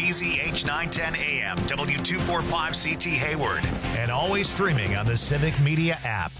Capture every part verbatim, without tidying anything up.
B Z H nine ten A M, W two forty-five C T Hayward, and always streaming on the Civic Media app.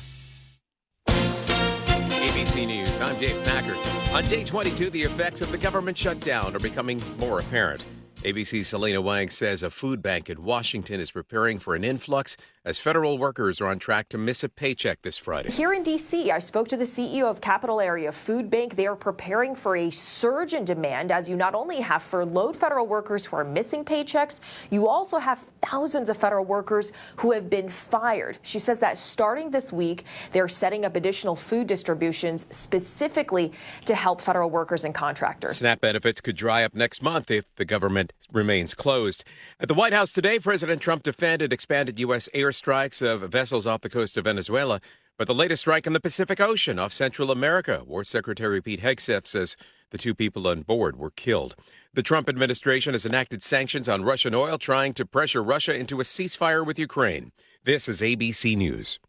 A B C News, I'm Dave Packard. On day twenty-two, the effects of the government shutdown are becoming more apparent. A B C's Selena Wang says a food bank in Washington is preparing for an influx as federal workers are on track to miss a paycheck this Friday. Here in D C, I spoke to the C E O of Capital Area Food Bank. They are preparing for a surge in demand, as you not only have furloughed federal workers who are missing paychecks, you also have thousands of federal workers who have been fired. She says that starting this week, they're setting up additional food distributions specifically to help federal workers and contractors. SNAP benefits could dry up next month if the government remains closed. At the White House today, President Trump defended expanded U S airstrikes of vessels off the coast of Venezuela, but the latest strike in the Pacific Ocean off Central America. War Secretary Pete Hegseth says the two people on board were killed. The Trump administration has enacted sanctions on Russian oil, trying to pressure Russia into a ceasefire with Ukraine. This is A B C News.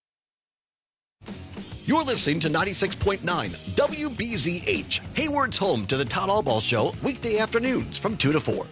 You're listening to ninety-six point nine W B Z H, Hayward's home to the Todd Albaugh Show, weekday afternoons from two to four.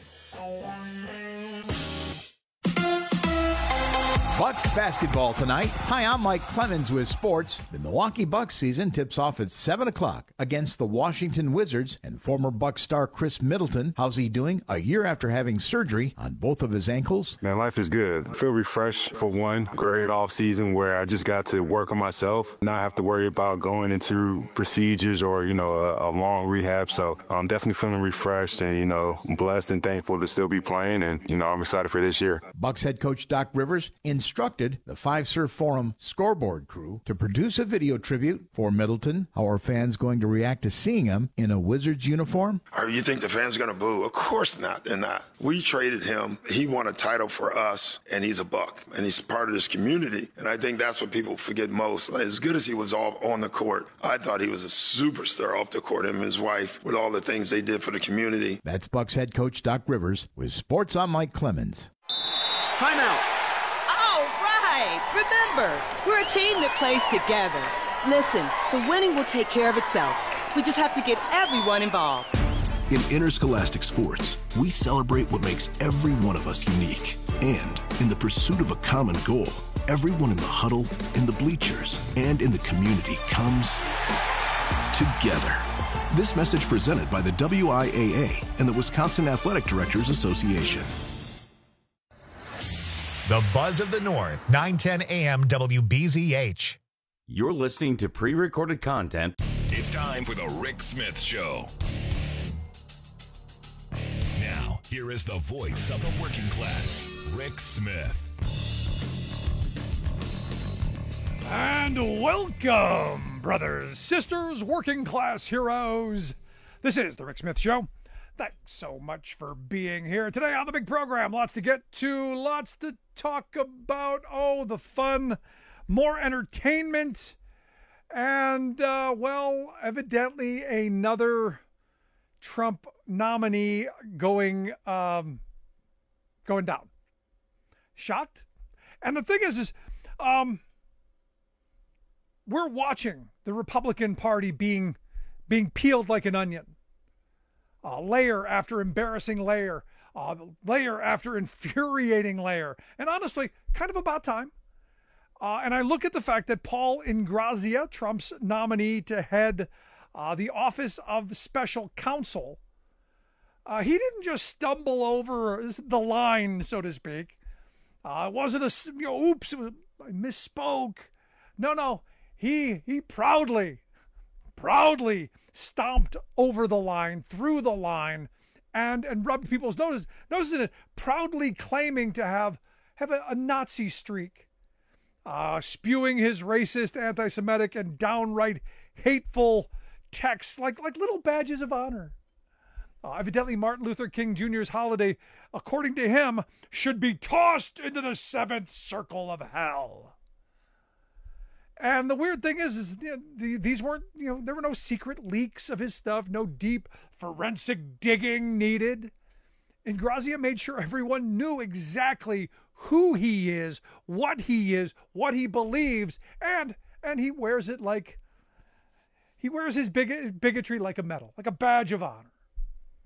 Bucks basketball tonight. Hi, I'm Mike Clemens with sports. The Milwaukee Bucks season tips off at seven o'clock against the Washington Wizards and former Bucks star Chris Middleton. How's he doing a year after having surgery on both of his ankles? Man, life is good. I feel refreshed for one. Great off season where I just got to work on myself, not have to worry about going into procedures or, you know, a, a long rehab. So I'm definitely feeling refreshed and, you know, blessed and thankful to still be playing. And, you know, I'm excited for this year. Bucks head coach Doc Rivers instructed the Five Surf Forum scoreboard crew to produce a video tribute for Middleton. How are fans going to react to seeing him in a Wizards uniform? Or you think the fans are going to boo? Of course not. They're not. We traded him. He won a title for us, and he's a Buck, and he's part of this community. And I think that's what people forget most. Like, as good as he was off on the court, I thought he was a superstar off the court, him and his wife, with all the things they did for the community. That's Bucks head coach Doc Rivers with Sports. I'm Mike Clemens. Timeout. Remember, we're a team that plays together. Listen, the winning will take care of itself. We just have to get everyone involved. In interscholastic sports, we celebrate what makes every one of us unique. And in the pursuit of a common goal, everyone in the huddle, in the bleachers, and in the community comes together. This message presented by the W I A A and the Wisconsin Athletic Directors Association. The Buzz of the North, nine ten A M W B Z H. You're listening to pre-recorded content. It's time for the Rick Smith Show. Now, here is the voice of the working class, Rick Smith. And welcome, brothers, sisters, working class heroes. This is the Rick Smith Show. Thanks so much for being here today on the big program. Lots to get to, lots to talk about. Oh, the fun, more entertainment, and, uh, well, evidently another Trump nominee going, um, going down. Shocked? And the thing is, is, um, we're watching the Republican Party being, being peeled like an onion. Uh, layer after embarrassing layer, uh, layer after infuriating layer. And honestly, kind of about time. Uh, and I look at the fact that Paul Ingrazia, Trump's nominee to head uh, the Office of Special Counsel, uh, he didn't just stumble over the line, so to speak. Uh, it wasn't a, you know, oops, I misspoke. No, no, he he proudly, proudly stomped over the line, through the line, and and rubbed people's noses. Notice it, proudly claiming to have have a, a Nazi streak, uh, spewing his racist, anti-Semitic, and downright hateful texts like like little badges of honor. Uh, evidently, Martin Luther King Junior's holiday, according to him, should be tossed into the seventh circle of hell. And the weird thing is, is you know, the, these weren't, you know, there were no secret leaks of his stuff, no deep forensic digging needed. Ingrazia made sure everyone knew exactly who he is, what he is, what he believes, and and he wears it like, he wears his big, bigotry like a medal, like a badge of honor.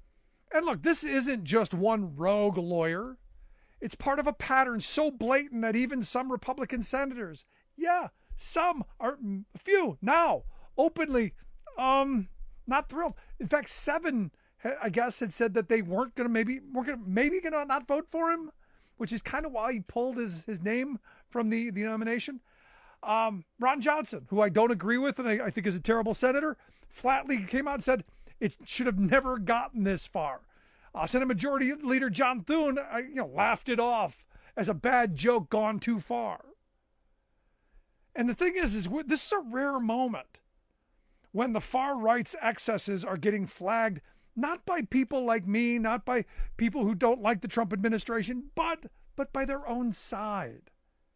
And look, this isn't just one rogue lawyer. It's part of a pattern so blatant that even some Republican senators, yeah, some are, a few now, openly um, not thrilled. In fact, seven, I guess, had said that they weren't going to maybe, weren't going to maybe going to not vote for him, which is kind of why he pulled his, his name from the, the nomination. Um, Ron Johnson, who I don't agree with and I, I think is a terrible senator, flatly came out and said it should have never gotten this far. Uh, Senate Majority Leader John Thune, uh, you know, laughed it off as a bad joke gone too far. And the thing is, is this is a rare moment when the far right's excesses are getting flagged, not by people like me, not by people who don't like the Trump administration, but but by their own side.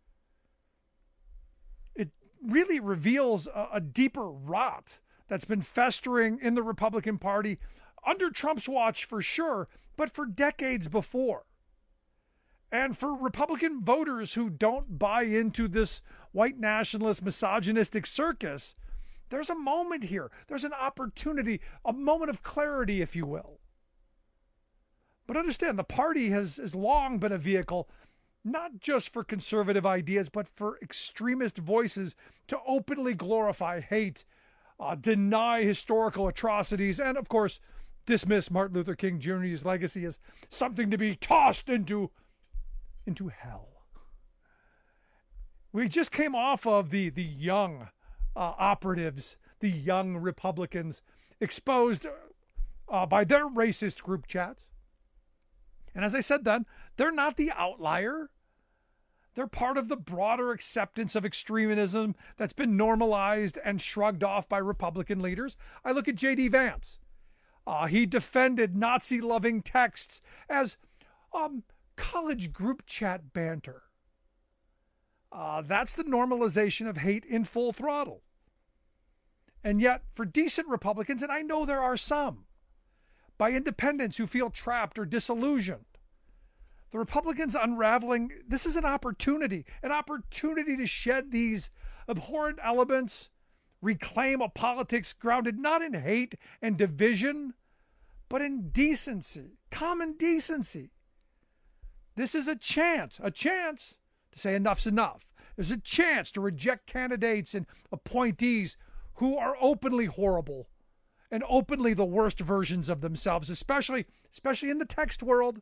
It really reveals a, a deeper rot that's been festering in the Republican Party under Trump's watch for sure, but for decades before. And for Republican voters who don't buy into this white nationalist, misogynistic circus, there's a moment here. There's an opportunity, a moment of clarity, if you will. But understand, the party has, has long been a vehicle, not just for conservative ideas, but for extremist voices to openly glorify hate, uh, deny historical atrocities, and of course, dismiss Martin Luther King Junior's legacy as something to be tossed into, into hell. We just came off of the, the young uh, operatives, the young Republicans, exposed uh, by their racist group chats. And as I said then, they're not the outlier. They're part of the broader acceptance of extremism that's been normalized and shrugged off by Republican leaders. I look at J D Vance. Uh, he defended Nazi-loving texts as um, college group chat banter. Uh, that's the normalization of hate in full throttle. And yet, for decent Republicans, and I know there are some, by independents who feel trapped or disillusioned, the Republicans unraveling, this is an opportunity, an opportunity to shed these abhorrent elements, reclaim a politics grounded not in hate and division, but in decency, common decency. This is a chance, a chance to say enough's enough. There's a chance to reject candidates and appointees who are openly horrible and openly the worst versions of themselves, especially, especially in the text world.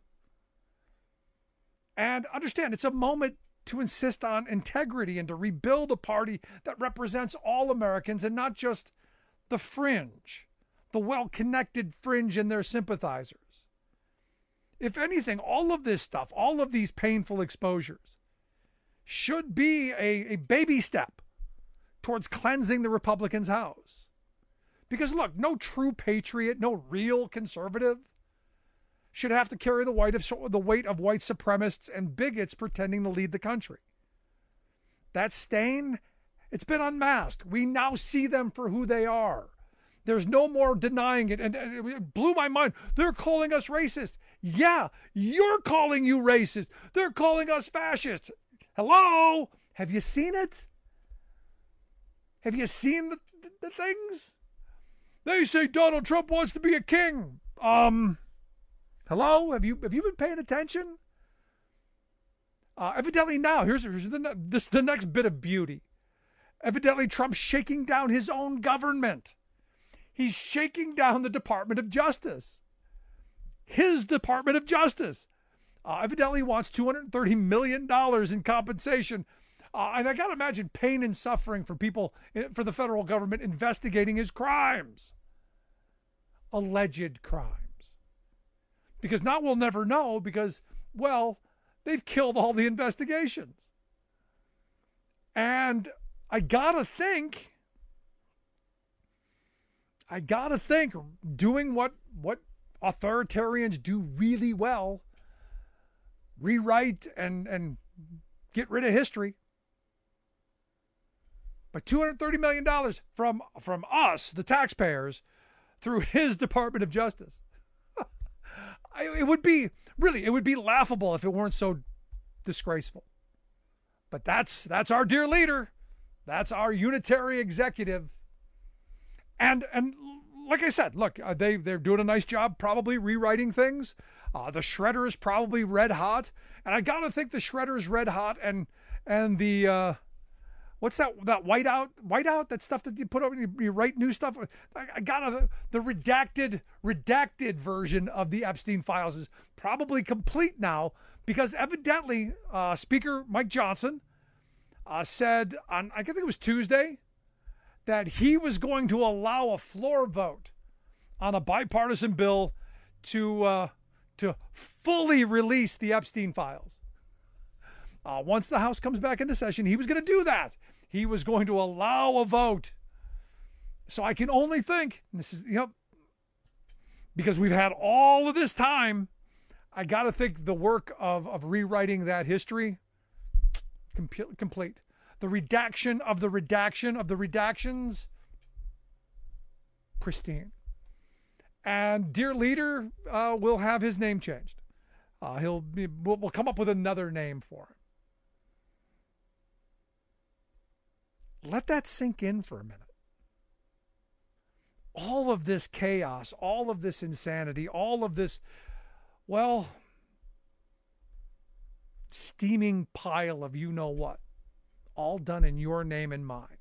And understand, it's a moment to insist on integrity and to rebuild a party that represents all Americans and not just the fringe, the well-connected fringe and their sympathizers. If anything, all of this stuff, all of these painful exposures should be a, a baby step towards cleansing the Republicans' house. Because look, no true patriot, no real conservative should have to carry the weight of the weight of white supremacists and bigots pretending to lead the country. That stain, it's been unmasked. We now see them for who they are. There's no more denying it. And, and it blew my mind. They're calling us racist. Yeah, you're calling you racist. They're calling us fascists. Hello? Have you seen it? Have you seen the, the, the things? They say Donald Trump wants to be a king. Um... Hello? Have you have you been paying attention? Uh, evidently now, here's, here's the, this, the next bit of beauty. Evidently Trump's shaking down his own government. He's shaking down the Department of Justice. His Department of Justice. Uh, evidently wants two hundred thirty million dollars in compensation. Uh, and I got to imagine pain and suffering for people, for the federal government investigating his crimes. Alleged crimes. Because now we'll never know because, well, they've killed all the investigations. And I gotta think, I gotta think doing what, what authoritarians do really well, rewrite and, and get rid of history. But two hundred thirty million dollars from, from us, the taxpayers, through his Department of Justice. It would be, really, it would be laughable if it weren't so disgraceful. But that's that's our dear leader. That's our unitary executive. And and like I said, look, uh, they, they're doing a nice job probably rewriting things. Uh, the shredder is probably red hot. And I got to think the shredder is red hot. And and the, uh, what's that, that whiteout, whiteout, that stuff that you put over, you, you write new stuff. I, I got to, the redacted, redacted version of the Epstein files is probably complete now because evidently uh, Speaker Mike Johnson uh, said on, I think it was Tuesday, that he was going to allow a floor vote on a bipartisan bill to uh, to fully release the Epstein files. Uh, once the House comes back into session, he was going to do that. He was going to allow a vote. So I can only think, and this is, you know, because we've had all of this time, I got to think the work of, of rewriting that history, com- complete. The redaction of the redaction of the redactions, pristine. And dear leader uh, will have his name changed. Uh, he'll be, we'll, we'll come up with another name for him. Let that sink in for a minute. All of this chaos, all of this insanity, all of this, well, steaming pile of you know what, all done in your name and mine.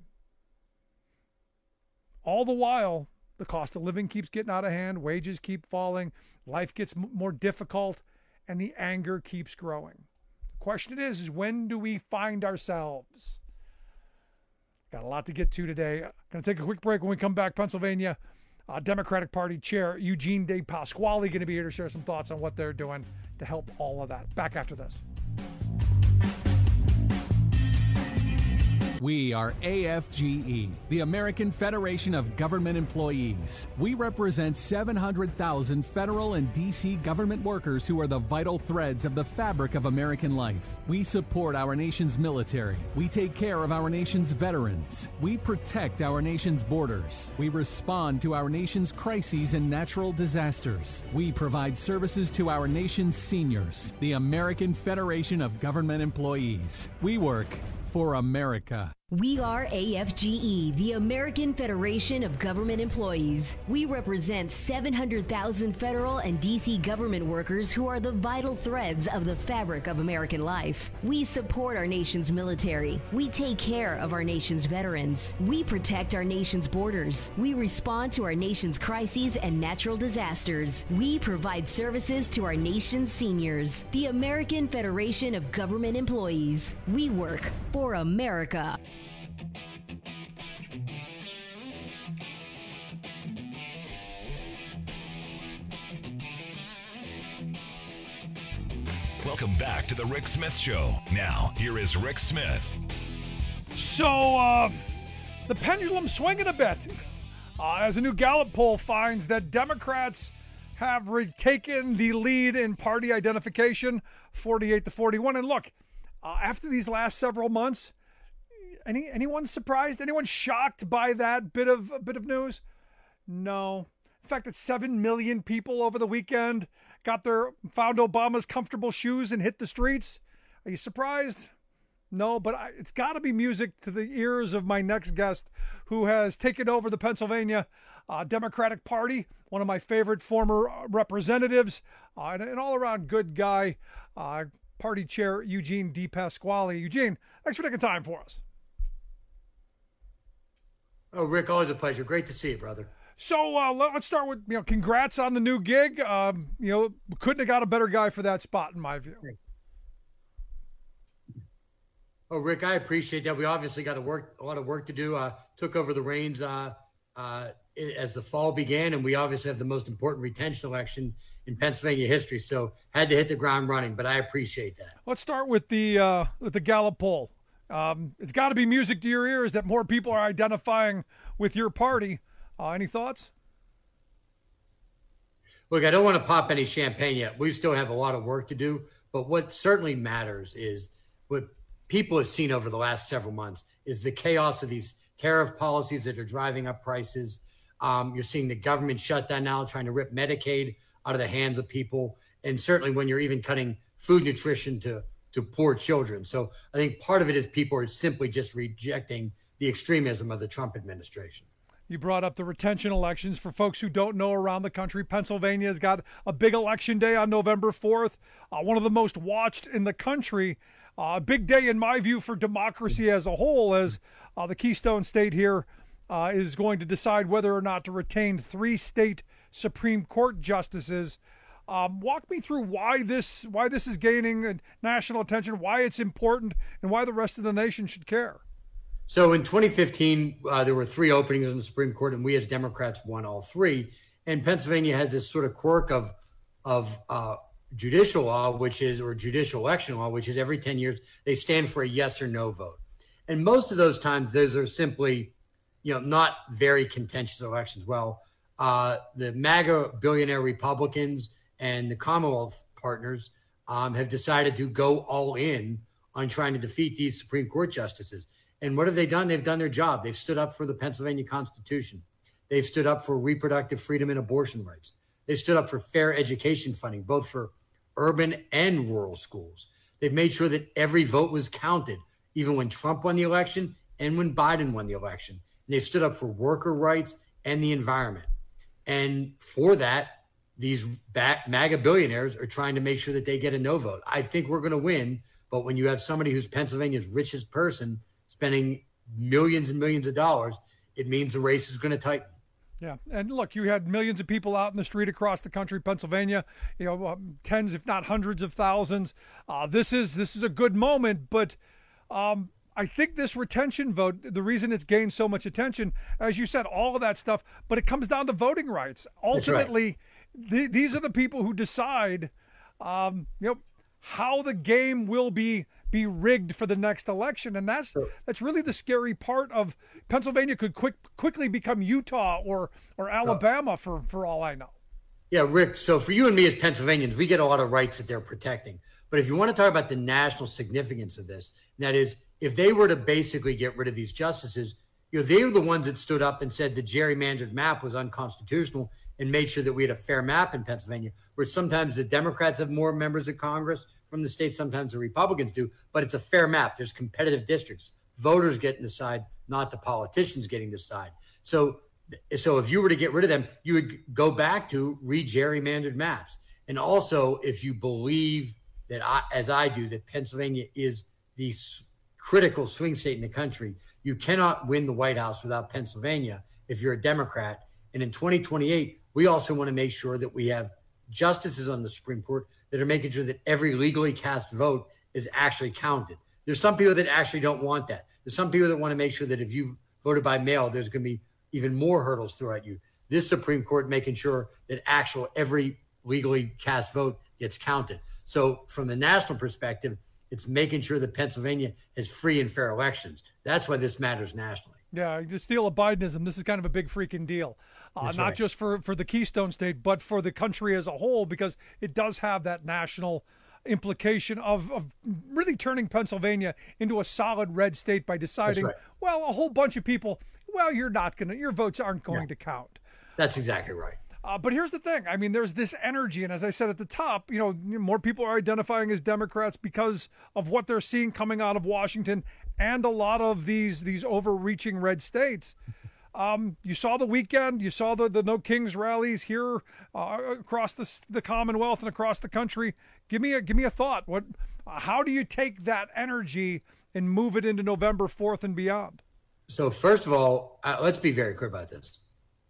All the while, the cost of living keeps getting out of hand, wages keep falling, life gets m- more difficult, and the anger keeps growing. The question is, is when do we find ourselves? Got a lot to get to today. Going to take a quick break. When we come back, Pennsylvania uh, Democratic Party Chair Eugene DePasquale going to be here to share some thoughts on what they're doing to help all of that. Back after this. We are A F G E, the American Federation of Government Employees. We represent seven hundred thousand federal and D C government workers who are the vital threads of the fabric of American life. We support our nation's military. We take care of our nation's veterans. We protect our nation's borders. We respond to our nation's crises and natural disasters. We provide services to our nation's seniors. The American Federation of Government Employees. We work for America. We are A F G E, the American Federation of Government Employees. We represent seven hundred thousand federal and D C government workers who are the vital threads of the fabric of American life. We support our nation's military. We take care of our nation's veterans. We protect our nation's borders. We respond to our nation's crises and natural disasters. We provide services to our nation's seniors. The American Federation of Government Employees. We work for America. Welcome back to the Rick Smith Show. Now, here is Rick Smith. So, uh, the pendulum's swinging a bit. Uh, as a new Gallup poll finds that Democrats have retaken the lead in party identification, forty-eight to forty-one. And look, uh, after these last several months, any anyone surprised? Anyone shocked by that bit of bit of news? No. The fact that seven million people over the weekend got their found Obama's comfortable shoes and hit the streets. Are you surprised? No, but I, it's got to be music to the ears of my next guest, who has taken over the Pennsylvania uh, Democratic Party, one of my favorite former representatives, uh, and an all-around good guy, uh, Party Chair Eugene DePasquale. Eugene, thanks for taking time for us. Oh, Rick, always a pleasure. Great to see you, brother. So uh, let's start with, you know, congrats on the new gig. Um, you know, couldn't have got a better guy for that spot, in my view. Oh, Rick, I appreciate that. We obviously got a work a lot of work to do. Uh, took over the reins uh, uh, as the fall began, and we obviously have the most important retention election in Pennsylvania history. So had to hit the ground running, but I appreciate that. Let's start with the uh, with the Gallup poll. Um, it's got to be music to your ears that more people are identifying with your party. Uh, any thoughts? Look, I don't want to pop any champagne yet. We still have a lot of work to do. But what certainly matters is what people have seen over the last several months is the chaos of these tariff policies that are driving up prices. Um, you're seeing the government shut down now, trying to rip Medicaid out of the hands of people. And certainly when you're even cutting food nutrition to, to poor children. So I think part of it is people are simply just rejecting the extremism of the Trump administration. You brought up the retention elections. For folks who don't know, around the country, Pennsylvania's got a big election day on November fourth, uh, one of the most watched in the country. A uh, big day, in my view, for democracy as a whole, as uh, the Keystone State here uh, is going to decide whether or not to retain three state Supreme Court justices. Um, walk me through why this why this is gaining national attention, why it's important, and why the rest of the nation should care. So in twenty fifteen, uh, there were three openings in the Supreme Court, and we as Democrats won all three. And Pennsylvania has this sort of quirk of of uh, judicial law, which is, or judicial election law, which is every ten years, they stand for a yes or no vote. And most of those times, those are simply, you know, not very contentious elections. Well, uh, the MAGA billionaire Republicans and the Commonwealth partners um, have decided to go all in on trying to defeat these Supreme Court justices. And what have they done? They've done their job. They've stood up for the Pennsylvania Constitution. They've stood up for reproductive freedom and abortion rights. They stood up for fair education funding, both for urban and rural schools. They've made sure that every vote was counted, even when Trump won the election and when Biden won the election. And they've stood up for worker rights and the environment. And for that, these MAGA billionaires are trying to make sure that they get a no vote. I think we're going to win, but when you have somebody who's Pennsylvania's richest person spending millions and millions of dollars, it means the race is going to tighten. Yeah, and look, you had millions of people out in the street across the country, Pennsylvania, you know, um, tens, if not hundreds of thousands. Uh, this is this is a good moment, but um, I think this retention vote, the reason it's gained so much attention, as you said, all of that stuff, but it comes down to voting rights. Ultimately, right. th- these are the people who decide, um, you know, how the game will be be rigged for the next election. And that's that's really the scary part of Pennsylvania. Could quick quickly become Utah or or Alabama for, for all I know. Yeah, Rick, so for you and me as Pennsylvanians, we get a lot of rights that they're protecting. But if you want to talk about the national significance of this, and that is, if they were to basically get rid of these justices, you know, they were the ones that stood up and said the gerrymandered map was unconstitutional and made sure that we had a fair map in Pennsylvania, where sometimes the Democrats have more members of Congress from the state, sometimes the Republicans do, but it's a fair map. There's competitive districts. Voters get to decide, not the politicians getting to decide. So, so if you were to get rid of them, you would go back to re-gerrymandered maps. And also, if you believe that, I, as I do, that Pennsylvania is the critical swing state in the country, you cannot win the White House without Pennsylvania if you're a Democrat. And in twenty twenty-eight, we also want to make sure that we have justices on the Supreme Court that are making sure that every legally cast vote is actually counted. There's some people that actually don't want that. There's some people that want to make sure that if you voted by mail, there's going to be even more hurdles thrown at you. This Supreme Court making sure that actual every legally cast vote gets counted. So from the national perspective, it's making sure that Pennsylvania has free and fair elections. That's why this matters nationally. Yeah, to steal a Bidenism, this is kind of a big freaking deal. Uh, not right. just for, for the Keystone State, but for the country as a whole, because it does have that national implication of, of really turning Pennsylvania into a solid red state by deciding, right. well, a whole bunch of people, well, you're not going to, your votes aren't going yeah. to count. That's exactly right. Uh, but here's the thing. I mean, there's this energy. And as I said at the top, you know, more people are identifying as Democrats because of what they're seeing coming out of Washington and a lot of these these overreaching red states. Um, you saw the weekend. You saw the, the No Kings rallies here uh, across the the Commonwealth and across the country. Give me a give me a thought. What? Uh, how do you take that energy and move it into November fourth and beyond? So first of all, uh, let's be very clear about this.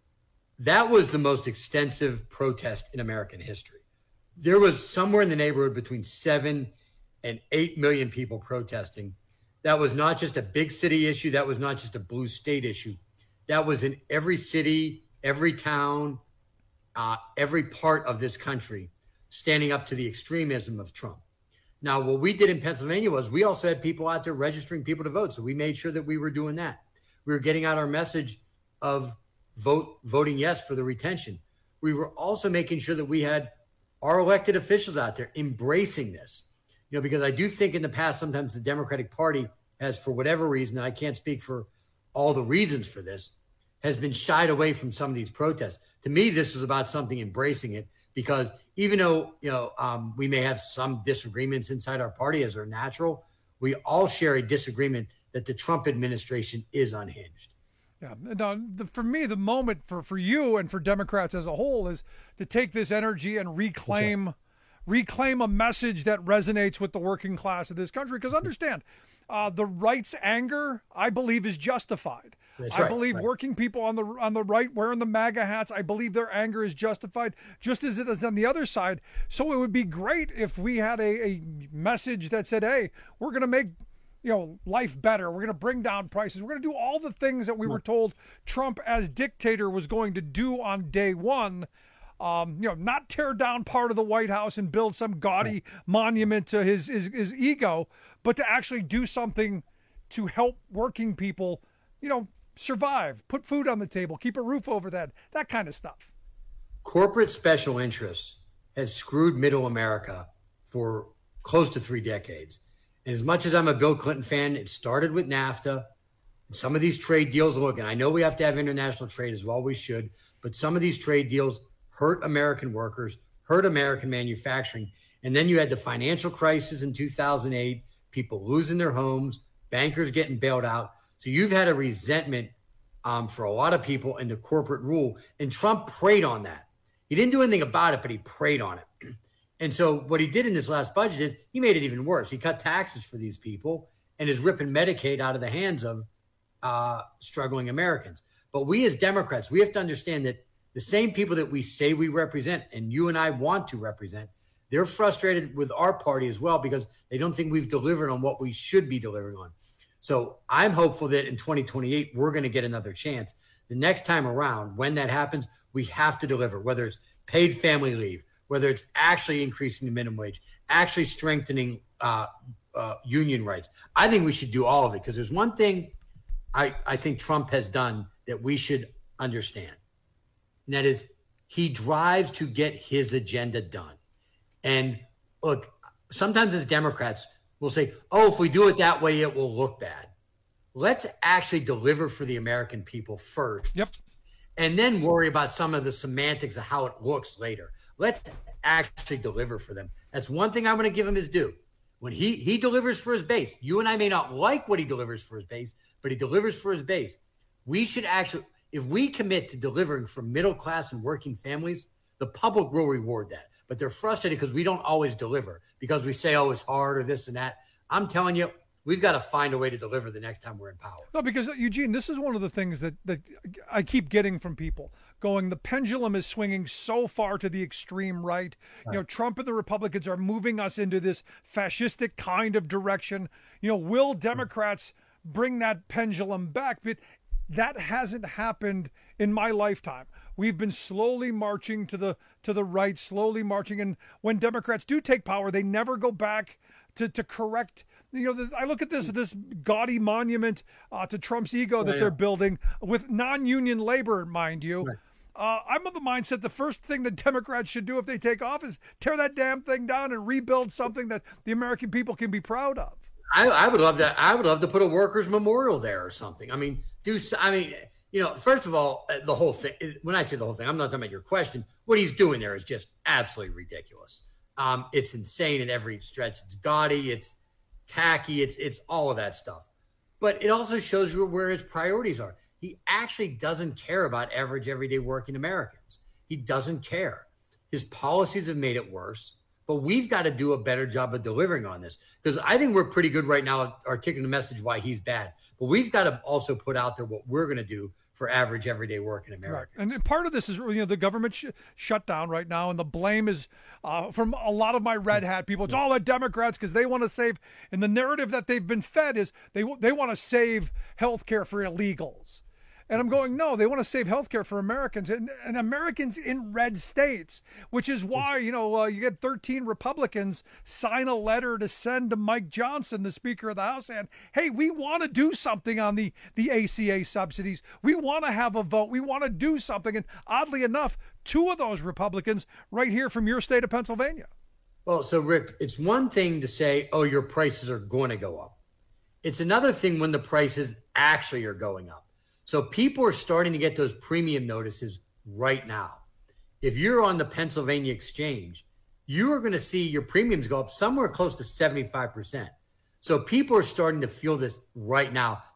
That was the most extensive protest in American history. There was somewhere in the neighborhood between seven and eight million people protesting. That was not just a big city issue. That was not just a blue state issue. That was in every city, every town, uh, every part of this country standing up to the extremism of Trump. Now, what we did in Pennsylvania was we also had people out there registering people to vote. So we made sure that we were doing that. We were getting out our message of vote, voting yes for the retention. We were also making sure that we had our elected officials out there embracing this. You know, because I do think in the past, sometimes the Democratic Party has, for whatever reason, and I can't speak for all the reasons for this, has been shied away from some of these protests. To me, this was about something embracing it, because even though, you know, um, we may have some disagreements inside our party, as are natural, we all share a disagreement that the Trump administration is unhinged. Yeah, no, the, for me, the moment for, for you and for Democrats as a whole is to take this energy and reclaim reclaim a message that resonates with the working class of this country. Because understand, uh, the right's anger, I believe, is justified. That's I right, believe right. working people on the on the right wearing the MAGA hats, I believe their anger is justified, just as it is on the other side. So it would be great if we had a, a message that said, hey, we're going to make you know, life better. We're going to bring down prices. We're going to do all the things that we were told Trump as dictator was going to do on day one. Um, you know, not tear down part of the White House and build some gaudy monument to his, his, his ego, but to actually do something to help working people, you know, survive, put food on the table, keep a roof over that, that kind of stuff. Corporate special interests has screwed middle America for close to three decades. And as much as I'm a Bill Clinton fan, it started with NAFTA. And some of these trade deals, look, and I know we have to have international trade as well, we should, but some of these trade deals hurt American workers, hurt American manufacturing. And then you had the financial crisis in two thousand eight, people losing their homes, bankers getting bailed out. So you've had a resentment um, for a lot of people in the corporate rule. And Trump preyed on that. He didn't do anything about it, but he preyed on it. And so what he did in this last budget is he made it even worse. He cut taxes for these people and is ripping Medicaid out of the hands of uh, struggling Americans. But we as Democrats, we have to understand that the same people that we say we represent and you and I want to represent, they're frustrated with our party as well because they don't think we've delivered on what we should be delivering on. So I'm hopeful that in twenty twenty-eight, we're going to get another chance. The next time around, when that happens, we have to deliver, whether it's paid family leave, whether it's actually increasing the minimum wage, actually strengthening uh, uh, union rights. I think we should do all of it because there's one thing I, I think Trump has done that we should understand. And that is he drives to get his agenda done. And look, sometimes as Democrats, we'll say, oh, if we do it that way, it will look bad. Let's actually deliver for the American people first. Yep. And then worry about some of the semantics of how it looks later. Let's actually deliver for them. That's one thing I'm going to give him his due. When he, he delivers for his base, you and I may not like what he delivers for his base, but he delivers for his base. We should actually, if we commit to delivering for middle class and working families, the public will reward that. But they're frustrated because we don't always deliver because we say, oh, it's hard or this and that. I'm telling you, we've got to find a way to deliver the next time we're in power. No, because, Eugene, this is one of the things that, that I keep getting from people going, the pendulum is swinging so far to the extreme right. right. You know, Trump and the Republicans are moving us into this fascistic kind of direction. You know, will Democrats bring that pendulum back? But that hasn't happened in my lifetime. We've been slowly marching to the to the right, slowly marching. And when Democrats do take power, they never go back to, to correct. You know, the, I look at this this gaudy monument uh, to Trump's ego that oh, yeah. they're building with non-union labor, mind you. Right. Uh, I'm of the mindset the first thing that Democrats should do if they take office, tear that damn thing down and rebuild something that the American people can be proud of. I, I would love to. I would love to put a workers' memorial there or something. I mean, do. I mean, you know, first of all, the whole thing. When I say the whole thing, I'm not talking about your question. What he's doing there is just absolutely ridiculous. Um, it's insane in every stretch. It's gaudy. It's tacky. It's it's all of that stuff. But it also shows you where his priorities are. He actually doesn't care about average, everyday working Americans. He doesn't care. His policies have made it worse. But we've got to do a better job of delivering on this because I think we're pretty good right now articulating the message why he's bad. But we've got to also put out there what we're going to do for average, everyday working Americans. Right. And part of this is, you know, the government sh- shut down right now, and the blame is uh, from a lot of my red hat people. It's all the Democrats because they want to save. And the narrative that they've been fed is they they want to save health care for illegals. And I'm going, no, they want to save health care for Americans and, and Americans in red states, which is why, you know, uh, you get thirteen Republicans sign a letter to send to Mike Johnson, the Speaker of the House, and, hey, we want to do something on the, the A C A subsidies. We want to have a vote. We want to do something. And oddly enough, two of those Republicans right here from your state of Pennsylvania. Well, so, Rick, it's one thing to say, oh, your prices are going to go up. It's another thing when the prices actually are going up. So people are starting to get those premium notices right now. If you're on the Pennsylvania Exchange, you are going to see your premiums go up somewhere close to seventy-five percent. So people are starting to feel this right now.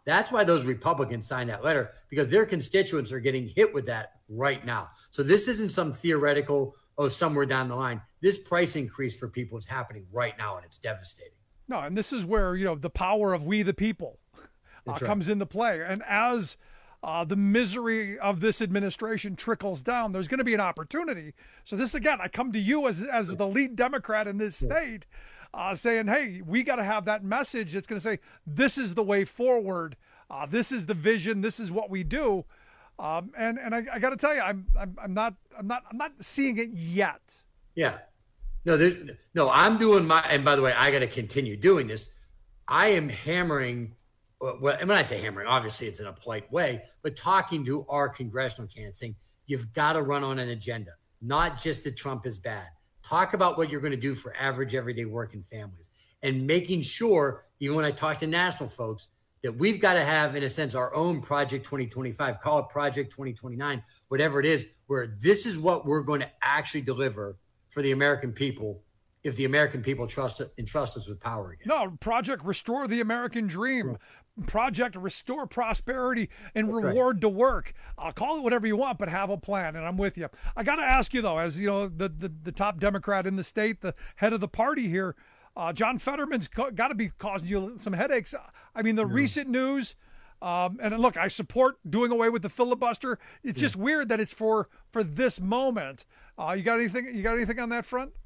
That's why those Republicans signed that letter, because their constituents are getting hit with that right now. So this isn't some theoretical, oh, somewhere down the line. This price increase for people is happening right now, and it's devastating. No, and this is where, you know, the power of we the people uh, right. comes into play. And as uh, the misery of this administration trickles down, there's going to be an opportunity. So this, again, I come to you as, as the lead Democrat in this state, uh, saying, hey, we got to have that message that's going to say, this is the way forward. Uh, this is the vision. This is what we do. Um, and and I, I got to tell you, I'm, I'm I'm not I'm not I'm not seeing it yet. Yeah. No, there, no, I'm doing my, and by the way, I got to continue doing this. I am hammering, well, and when I say hammering, obviously it's in a polite way, but talking to our congressional candidates saying, you've got to run on an agenda, not just that Trump is bad. Talk about what you're going to do for average, everyday working families, and making sure, even when I talk to national folks, that we've got to have, in a sense, our own Project twenty twenty-five, call it Project twenty twenty-nine, whatever it is, where this is what we're going to actually deliver for the American people if the American people trust entrust us with power again. No, Project Restore the American Dream. Yeah. Project Restore Prosperity and That's Reward right. to Work. I'll call it whatever you want, but have a plan, and I'm with you. I got to ask you, though, as you know, the, the, the top Democrat in the state, the head of the party here, uh, John Fetterman's co- got to be causing you some headaches. I mean, the yeah. recent news, um, and look, I support doing away with the filibuster. It's yeah. just weird that it's for for this moment. Uh, you got anything? You got anything on that front?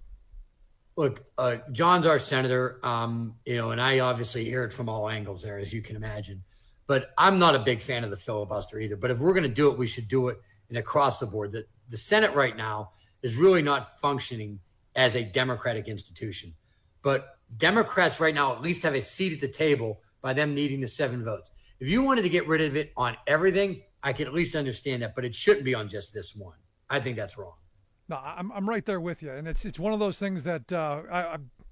Look, uh, John's our senator, um, you know, and I obviously hear it from all angles there, as you can imagine. But I'm not a big fan of the filibuster either. But if we're going to do it, we should do it in across the board. The, the Senate right now is really not functioning as a democratic institution. But Democrats right now at least have a seat at the table by them needing the seven votes. If you wanted to get rid of it on everything, I can at least understand that. But it shouldn't be on just this one. I think that's wrong. No, I'm I'm right there with you, and it's it's one of those things that uh, I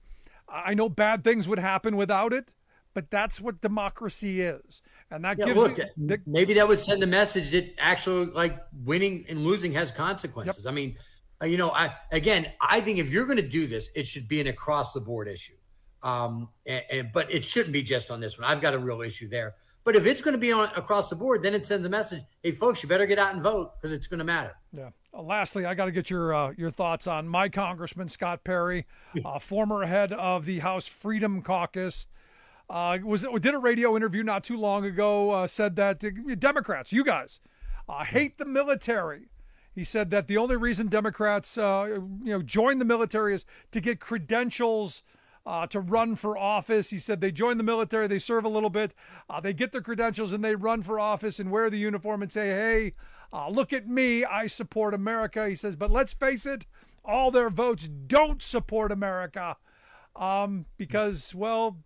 I know bad things would happen without it, but that's what democracy is, and that yeah, gives look, you, the, maybe that would send a message that actually, like, winning and losing has consequences. Yep. I mean, you know, I again, I think if you're going to do this, it should be an across the board issue, um, and, and but it shouldn't be just on this one. I've got a real issue there. But if it's going to be on across the board, then it sends a message, hey, folks, you better get out and vote because it's going to matter. Yeah. Uh, lastly, I got to get your uh, your thoughts on my Congressman, Scott Perry, uh, former head of the House Freedom Caucus. Uh, was did a radio interview not too long ago, uh, said that uh, Democrats, you guys, uh, hate the military. He said that the only reason Democrats uh, you know, join the military is to get credentials Uh, to run for office. He said they join the military, they serve a little bit, uh, they get their credentials, and they run for office and wear the uniform and say, hey, uh, look at me, I support America. He says, but let's face it, all their votes don't support America um, because, well,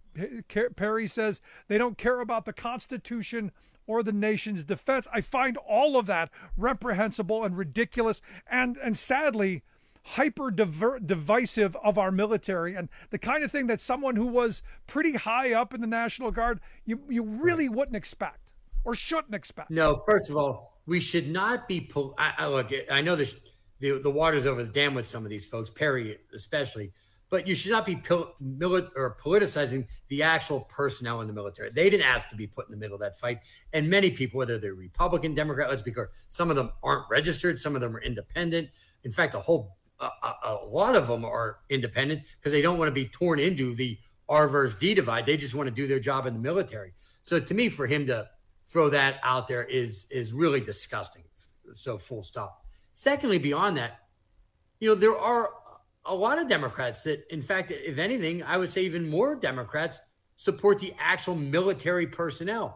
Perry says they don't care about the Constitution or the nation's defense. I find all of that reprehensible and ridiculous and, and sadly, hyper divisive of our military, and the kind of thing that someone who was pretty high up in the National Guard, you you really wouldn't expect or shouldn't expect. No, first of all, we should not be. Pol- I, I look, I know this, the the water's over the dam with some of these folks, Perry especially, but you should not be pil- mili- or politicizing the actual personnel in the military. They didn't ask to be put in the middle of that fight, and many people, whether they're Republican, Democrat, let's be clear, some of them aren't registered, some of them are independent. In fact, a whole A, a lot of them are independent because they don't want to be torn into the R versus D divide. They just want to do their job in the military. So to me, for him to throw that out there is is really disgusting. So full stop. Secondly, beyond that, you know, there are a lot of Democrats that, in fact, if anything, I would say even more Democrats support the actual military personnel.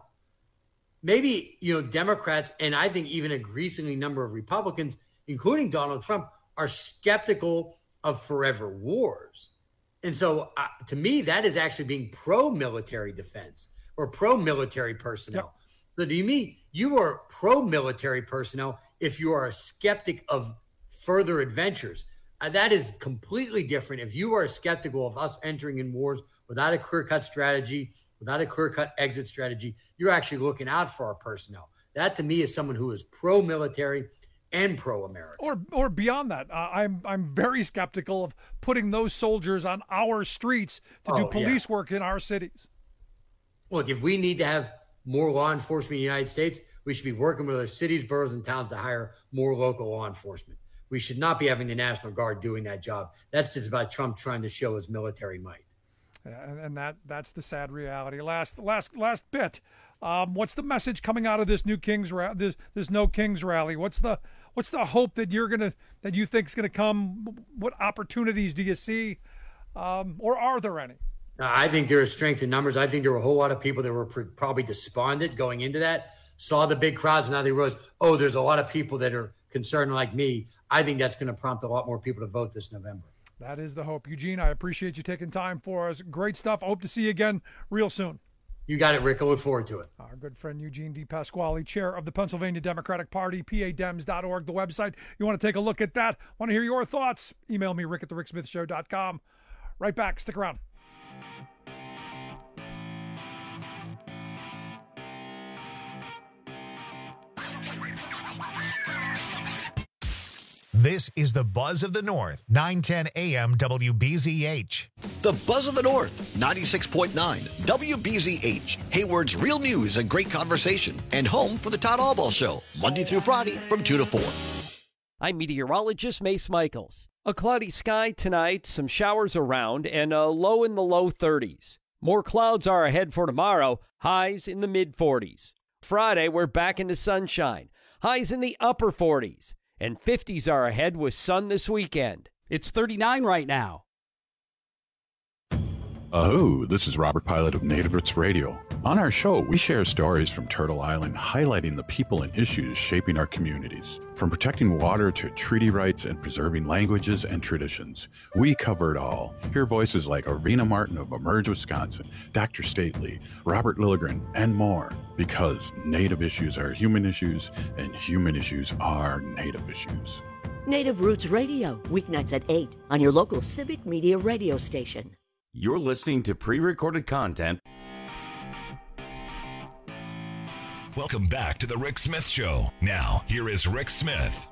Maybe, you know, Democrats, and I think even a increasingly number of Republicans, including Donald Trump, are skeptical of forever wars. And so uh, to me, that is actually being pro-military defense or pro-military personnel. Yep. So do you mean you are pro-military personnel if you are a skeptic of further adventures? Uh, that is completely different. If you are skeptical of us entering in wars without a clear-cut strategy, without a clear-cut exit strategy, you're actually looking out for our personnel. That to me is someone who is pro-military and pro-America. Or or beyond that, uh, I'm I'm very skeptical of putting those soldiers on our streets to oh, do police yeah. work in our cities. Look, if we need to have more law enforcement in the United States, we should be working with other cities, boroughs, and towns to hire more local law enforcement. We should not be having the National Guard doing that job. That's just about Trump trying to show his military might. And, and that that's the sad reality. Last last last bit. Um, what's the message coming out of this new Kings ra- this this No Kings rally? What's the what's the hope that you're gonna that you think is gonna come? What opportunities do you see, um, or are there any? I think there is strength in numbers. I think there were a whole lot of people that were pr- probably despondent going into that, saw the big crowds, and now they realize, oh, there's a lot of people that are concerned like me. I think that's going to prompt a lot more people to vote this November. That is the hope. Eugene, I appreciate you taking time for us. Great stuff. I hope to see you again real soon. You got it, Rick. I look forward to it. Our good friend Eugene DePasquale, chair of the Pennsylvania Democratic Party, P A dems dot org, the website. You want to take a look at that? Want to hear your thoughts? Email me, rick at the rick smith show dot com. Right back. Stick around. This is the Buzz of the North, nine ten A M W B Z H. The Buzz of the North, ninety-six point nine W B Z H. Hayward's real news and great conversation. And home for the Todd Albaugh Show, Monday through Friday from two to four. I'm meteorologist Mace Michaels. A cloudy sky tonight, some showers around, and a low in the low thirties. More clouds are ahead for tomorrow, highs in the mid forties. Friday, we're back into sunshine, highs in the upper forties. And fifties are ahead with sun this weekend. It's thirty-nine right now. Oh, this is Robert Pilot of Native Roots Radio. On our show, we share stories from Turtle Island, highlighting the people and issues shaping our communities. From protecting water to treaty rights and preserving languages and traditions, we cover it all. Hear voices like Arvina Martin of Emerge, Wisconsin, Doctor Stately, Robert Lilligren, and more. Because Native issues are human issues, and human issues are Native issues. Native Roots Radio, weeknights at eight on your local Civic Media radio station. You're listening to pre-recorded content. Welcome back to the Rick Smith Show. Now, here is Rick Smith.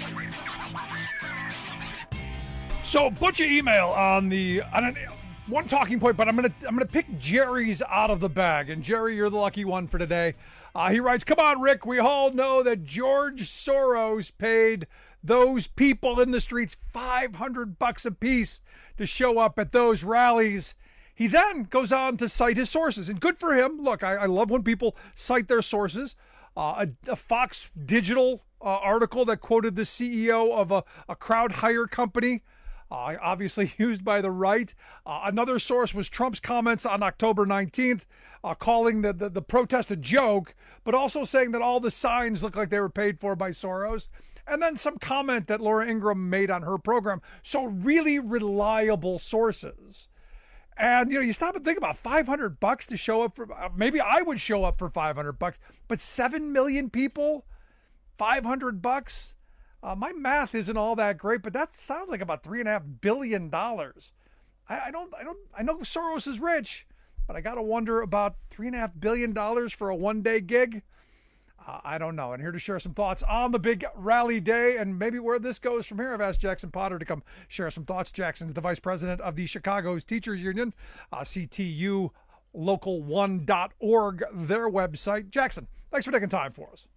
So, bunch of email on the on an, one talking point, but I'm gonna I'm gonna pick Jerry's out of the bag. And Jerry, you're the lucky one for today. Uh, he writes, "Come on, Rick. We all know that George Soros paid those people in the streets five hundred bucks a piece to show up at those rallies." He then goes on to cite his sources, and good for him. Look, I, I love when people cite their sources. Uh, a, a Fox Digital uh, article that quoted the C E O of a, a crowd hire company, uh, obviously used by the right. Uh, another source was Trump's comments on October nineteenth, uh, calling the, the, the protest a joke, but also saying that all the signs look like they were paid for by Soros. And then some comment that Laura Ingraham made on her program. So really reliable sources. And, you know, you stop and think about five hundred bucks to show up for, uh, maybe I would show up for five hundred bucks, but seven million people, five hundred bucks. Uh, my math isn't all that great, but that sounds like about three and a half billion dollars. I, I don't, I don't, I know Soros is rich, but I got to wonder about three and a half billion dollars for a one day gig. Uh, I don't know. And here to share some thoughts on the big rally day and maybe where this goes from here, I've asked Jackson Potter to come share some thoughts. Jackson's the vice president of the Chicago's Teachers Union, uh, C T U local one dot org, their website. Jackson, thanks for taking time for us.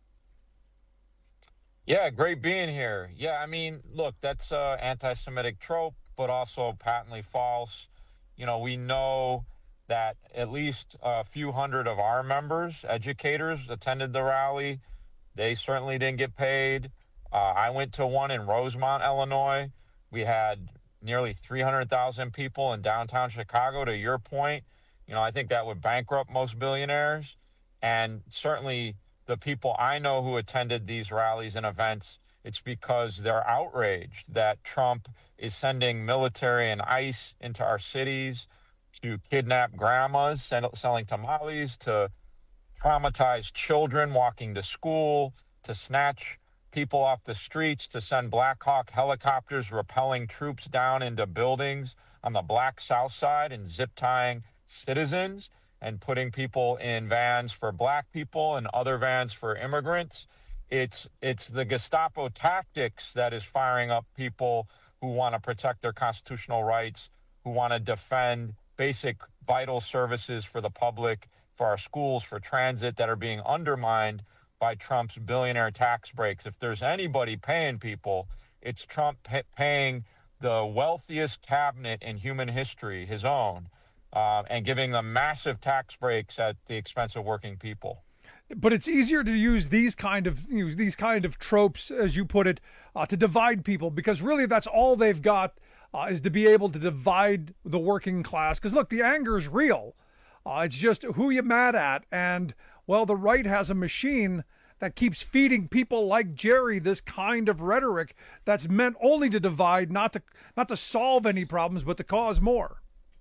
Yeah, great being here. Yeah, I mean, look, that's uh, anti-Semitic trope, but also patently false. You know, we know that at least a few hundred of our members, educators, attended the rally. They certainly didn't get paid. Uh, I went to one in Rosemont, Illinois. We had nearly three hundred thousand people in downtown Chicago. To your point, you know, I think that would bankrupt most billionaires. And certainly the people I know who attended these rallies and events, it's because they're outraged that Trump is sending military and ICE into our cities to kidnap grandmas, send, selling tamales, to traumatize children walking to school, to snatch people off the streets, to send Black Hawk helicopters rappelling troops down into buildings on the Black South Side and zip tying citizens and putting people in vans for Black people and other vans for immigrants. It's it's the Gestapo tactics that is firing up people who want to protect their constitutional rights, who want to defend basic vital services for the public for our schools, for transit, that are being undermined by Trump's billionaire tax breaks. If there's anybody paying people, it's Trump pay- paying the wealthiest cabinet in human history, his own, uh, and giving them massive tax breaks at the expense of working people. But it's easier to use these kind of you know, these kind of tropes, as you put it, uh, to divide people, because really that's all they've got uh, is to be able to divide the working class. Because look, the anger is real. Uh, it's just who you mad at, and well, the right has a machine that keeps feeding people like Jerry this kind of rhetoric that's meant only to divide, not to not to solve any problems, but to cause more.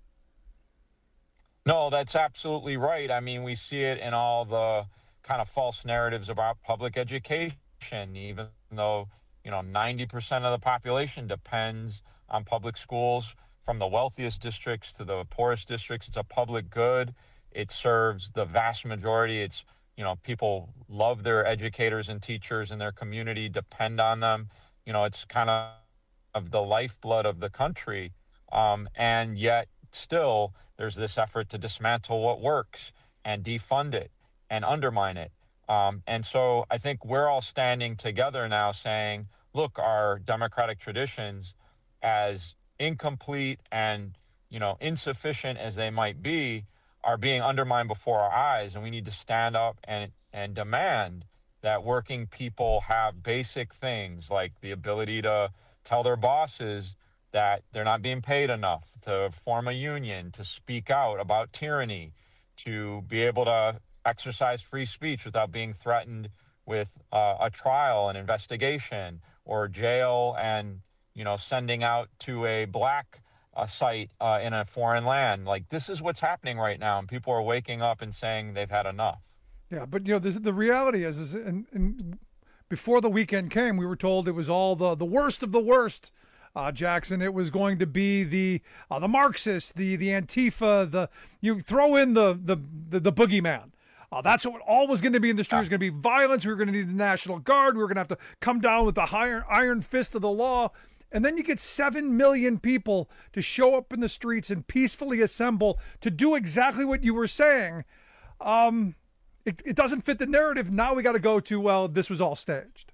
No, that's absolutely right. I mean, we see it in all the kind of false narratives about public education, even though, you know, ninety percent of the population depends on public schools, from the wealthiest districts to the poorest districts. It's a public good. It serves the vast majority. It's, you know, people love their educators and teachers in their community, depend on them. You know, it's kind of, of the lifeblood of the country. Um, and yet still there's this effort to dismantle what works and defund it and undermine it. Um, and so I think we're all standing together now saying, look, our democratic traditions, as incomplete and, you know, insufficient as they might be, are being undermined before our eyes. And we need to stand up and, and demand that working people have basic things like the ability to tell their bosses that they're not being paid enough, to form a union, to speak out about tyranny, to be able to exercise free speech without being threatened with uh, a trial, an investigation, or jail, and, you know, sending out to a black uh, site uh, in a foreign land. Like, this is what's happening right now, and people are waking up and saying they've had enough. Yeah, but, you know, this, the reality is, is in, in, before the weekend came, we were told it was all the, the worst of the worst, uh, Jackson. It was going to be the uh, the Marxists, the the Antifa, the you throw in the the the, the boogeyman. Uh, that's what all was going to be in the street. It was going to be violence. We were going to need the National Guard. We were going to have to come down with the iron, iron fist of the law. And then you get seven million people to show up in the streets and peacefully assemble to do exactly what you were saying. Um, it, it doesn't fit the narrative. Now we got to go to, well, this was all staged.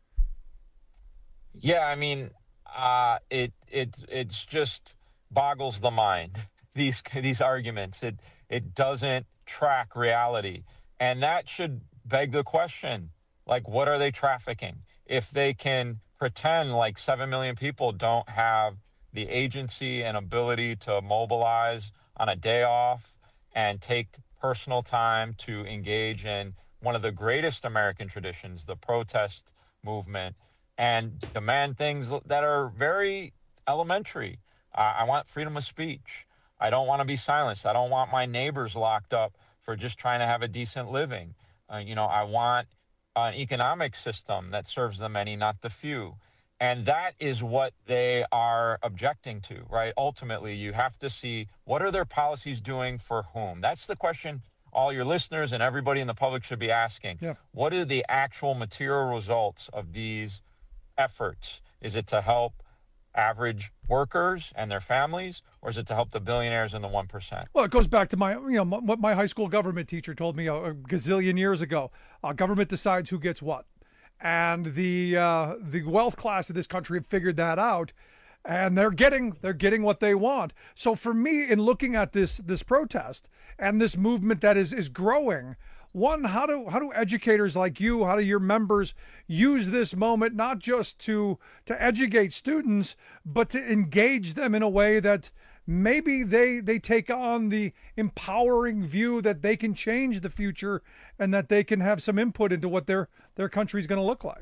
Yeah, I mean, uh, it it it's just boggles the mind, these these arguments. It it doesn't track reality. And that should beg the question, like, what are they trafficking? If they can pretend like seven million people don't have the agency and ability to mobilize on a day off and take personal time to engage in one of the greatest American traditions, the protest movement, and demand things that are very elementary. Uh, I want freedom of speech. I don't want to be silenced. I don't want my neighbors locked up for just trying to have a decent living. Uh, you know, I want an economic system that serves the many, not the few. And that is what they are objecting to, right? Ultimately, you have to see, what are their policies doing for whom? That's the question all your listeners and everybody in the public should be asking. Yeah. What are the actual material results of these efforts? Is it to help average workers and their families, or is it to help the billionaires and the one percent? Well, it goes back to my, you know, what my high school government teacher told me a, a gazillion years ago. Uh, government decides who gets what. And the uh, the wealth class of this country have figured that out, and they're getting they're getting what they want. So for me, in looking at this this protest and this movement that is is growing, one, how do how do educators like you, how do your members use this moment not just to to educate students, but to engage them in a way that maybe they they take on the empowering view that they can change the future and that they can have some input into what their their country's going to look like?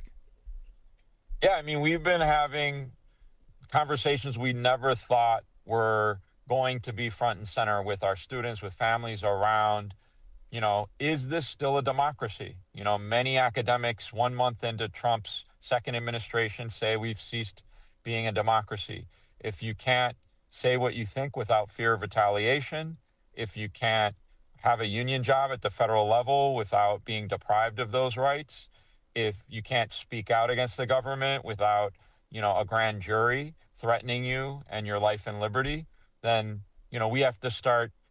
Yeah, I mean, we've been having conversations we never thought were going to be front and center with our students, with families around, you know, is this still a democracy? You know, many academics one month into Trump's second administration say we've ceased being a democracy. If you can't say what you think without fear of retaliation, if you can't have a union job at the federal level without being deprived of those rights, if you can't speak out against the government without, you know, a grand jury threatening you and your life and liberty, then, you know, we have to start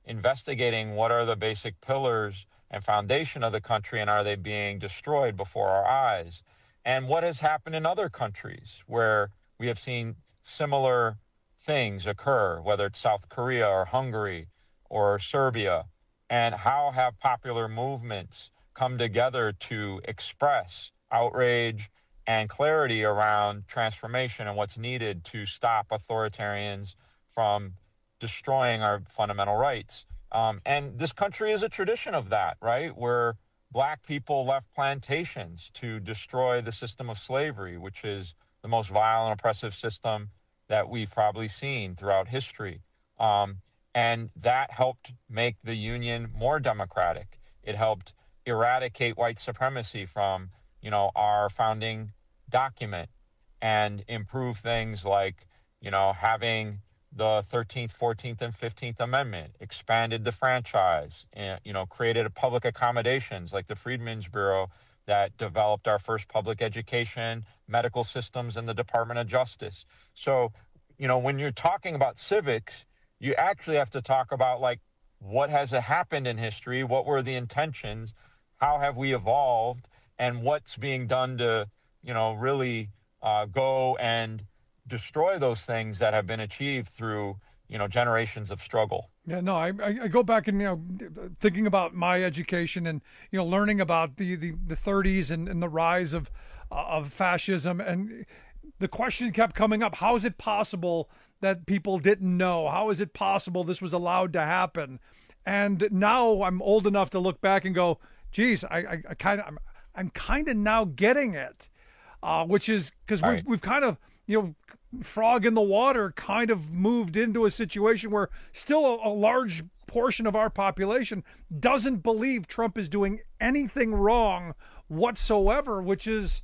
investigating what are the basic pillars and foundation of the country, and are they being destroyed before our eyes? And what has happened in other countries where we have seen similar things occur, whether it's South Korea or Hungary or Serbia, and how have popular movements come together to express outrage and clarity around transformation and what's needed to stop authoritarians from destroying our fundamental rights. Um, and this country is a tradition of that, right? Where black people left plantations to destroy the system of slavery, which is the most vile and oppressive system that we've probably seen throughout history. Um, and that helped make the Union more democratic. It helped eradicate white supremacy from, you know, our founding document and improve things like, you know, having the thirteenth, fourteenth, and fifteenth Amendment, expanded the franchise, and, you know, created a public accommodations like the Freedmen's Bureau that developed our first public education, medical systems, and the Department of Justice. So, you know, when you're talking about civics, you actually have to talk about, like, what has happened in history? What were the intentions? How have we evolved? And what's being done to, you know, really uh, go and destroy those things that have been achieved through, you know, generations of struggle. Yeah, no, I, I go back and, you know, thinking about my education and, you know, learning about the, the, the thirties and, and the rise of, uh, of fascism. And the question kept coming up, how is it possible that people didn't know? How is it possible this was allowed to happen? And now I'm old enough to look back and go, geez, I, I, I kind of, I'm, I'm kind of now getting it, uh, which is because we've, right. we've kind of, you know, frog in the water kind of moved into a situation where still a, a large portion of our population doesn't believe Trump is doing anything wrong whatsoever, which is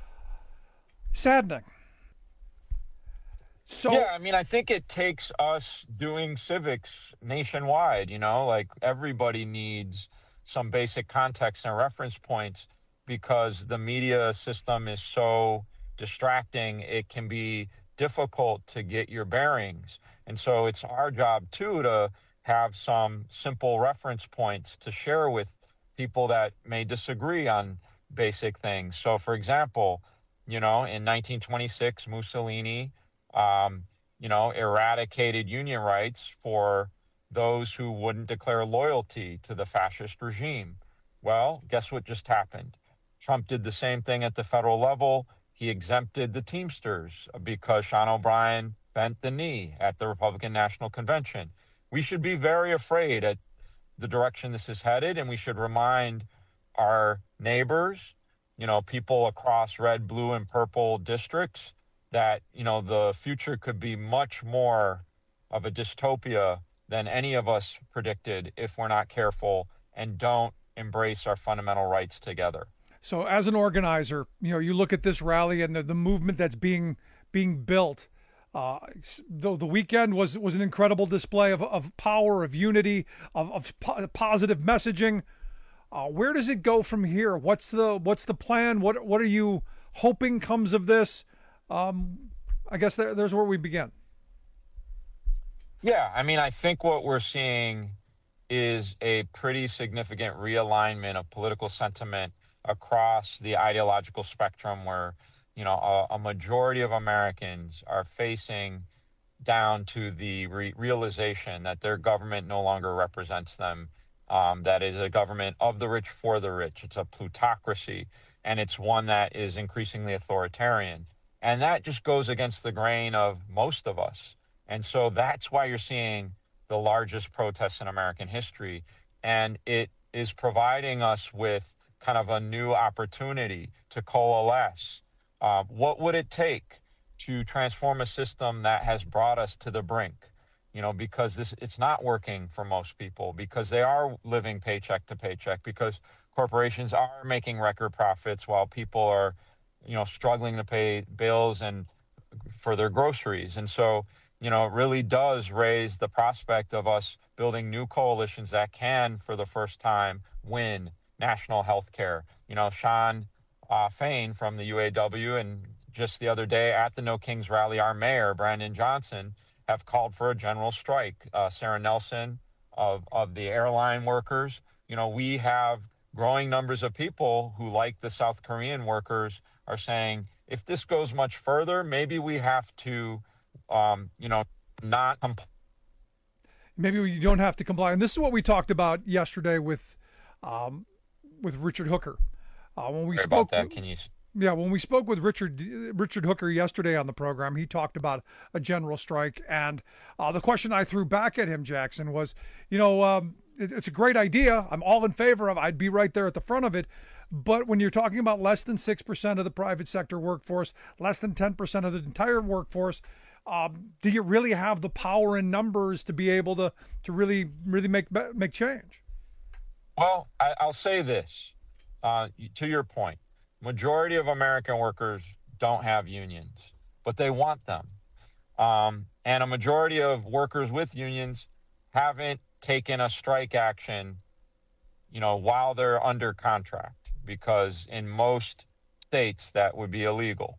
saddening. So, yeah, I mean, I think it takes us doing civics nationwide, you know, like everybody needs some basic context and reference points because the media system is so distracting. It can be difficult to get your bearings. And so it's our job, too, to have some simple reference points to share with people that may disagree on basic things. So, for example, you know, in nineteen twenty-six, Mussolini, um, you know, eradicated union rights for those who wouldn't declare loyalty to the fascist regime. Well, guess what just happened? Trump did the same thing at the federal level. He exempted the Teamsters because Sean O'Brien bent the knee at the Republican National Convention. We should be very afraid at the direction this is headed, and we should remind our neighbors, you know, people across red, blue, and purple districts that, you know, the future could be much more of a dystopia than any of us predicted if we're not careful and don't embrace our fundamental rights together. So as an organizer, you know, you look at this rally and the, the movement that's being being built. Uh, the, the weekend was was an incredible display of, of power, of unity, of, of po- positive messaging. Uh, where does it go from here? What's the what's the plan? What what are you hoping comes of this? Um, I guess there, there's where we begin. Yeah, I mean, I think what we're seeing is a pretty significant realignment of political sentiment across the ideological spectrum where, you know, a, a majority of Americans are facing down to the re- realization that their government no longer represents them, um, that is a government of the rich for the rich. It's a plutocracy, and it's one that is increasingly authoritarian. And that just goes against the grain of most of us. And so that's why you're seeing the largest protests in American history. And it is providing us with kind of a new opportunity to coalesce. Uh, what would it take to transform a system that has brought us to the brink? You know, because this it's not working for most people, because they are living paycheck to paycheck, because corporations are making record profits while people are, you know, struggling to pay bills and for their groceries. And so, you know, it really does raise the prospect of us building new coalitions that can, for the first time, win national health care. You know, Sean uh, Fain from the U A W, and just the other day at the No Kings rally, our mayor, Brandon Johnson, have called for a general strike. Uh, Sarah Nelson of, of the airline workers. You know, we have growing numbers of people who, like the South Korean workers, are saying, if this goes much further, maybe we have to, um, you know, not comply. Maybe you don't have to comply. And this is what we talked about yesterday with um, with Richard Hooker. Uh, when we Sorry spoke, about that. Can you... Yeah, when we spoke with Richard Richard Hooker yesterday on the program, he talked about a general strike. And uh, the question I threw back at him, Jackson, was, you know, um, it, it's a great idea. I'm all in favor of it. I'd be right there at the front of it. But when you're talking about less than six percent of the private sector workforce, less than ten percent of the entire workforce, um, do you really have the power in numbers to be able to, to really, really make make change? Well, I, I'll say this, uh, to your point. Majority of American workers don't have unions, but they want them. Um, and a majority of workers with unions haven't taken a strike action, you know, while they're under contract, because in most states that would be illegal.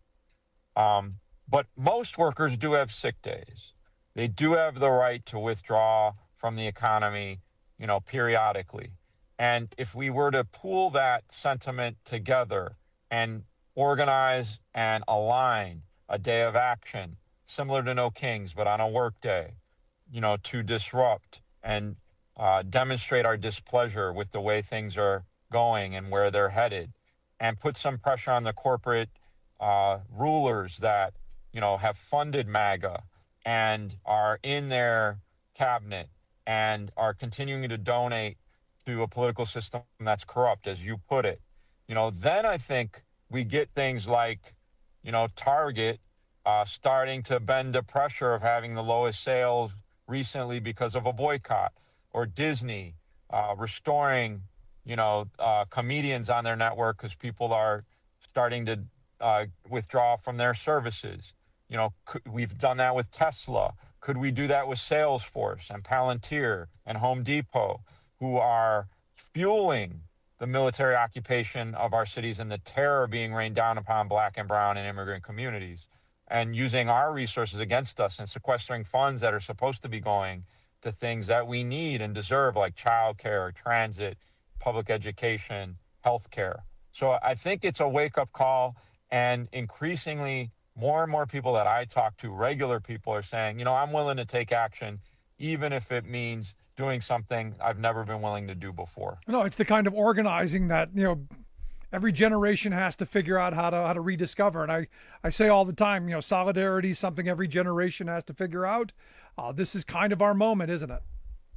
Um, but most workers do have sick days. They do have the right to withdraw from the economy, you know, periodically. And if we were to pool that sentiment together and organize and align a day of action, similar to No Kings, but on a work day, you know, to disrupt and uh, demonstrate our displeasure with the way things are going and where they're headed, and put some pressure on the corporate uh, rulers that, you know, have funded MAGA and are in their cabinet and are continuing to donate to a political system that's corrupt, as you put it. You know, then I think we get things like, you know, Target uh, starting to bend the pressure of having the lowest sales recently because of a boycott, or Disney uh, restoring, you know, uh, comedians on their network because people are starting to uh, withdraw from their services. You know, could, we've done that with Tesla. Could we do that with Salesforce and Palantir and Home Depot, who are fueling the military occupation of our cities and the terror being rained down upon Black and brown and immigrant communities, and using our resources against us and sequestering funds that are supposed to be going to things that we need and deserve, like childcare, transit, public education, healthcare. So I think it's a wake-up call, and increasingly more and more people that I talk to, regular people, are saying, you know, I'm willing to take action, even if it means doing something I've never been willing to do before. No, it's the kind of organizing that, you know, every generation has to figure out how to how to rediscover. And I, I say all the time, you know, solidarity is something every generation has to figure out. Uh, this is kind of our moment, isn't it?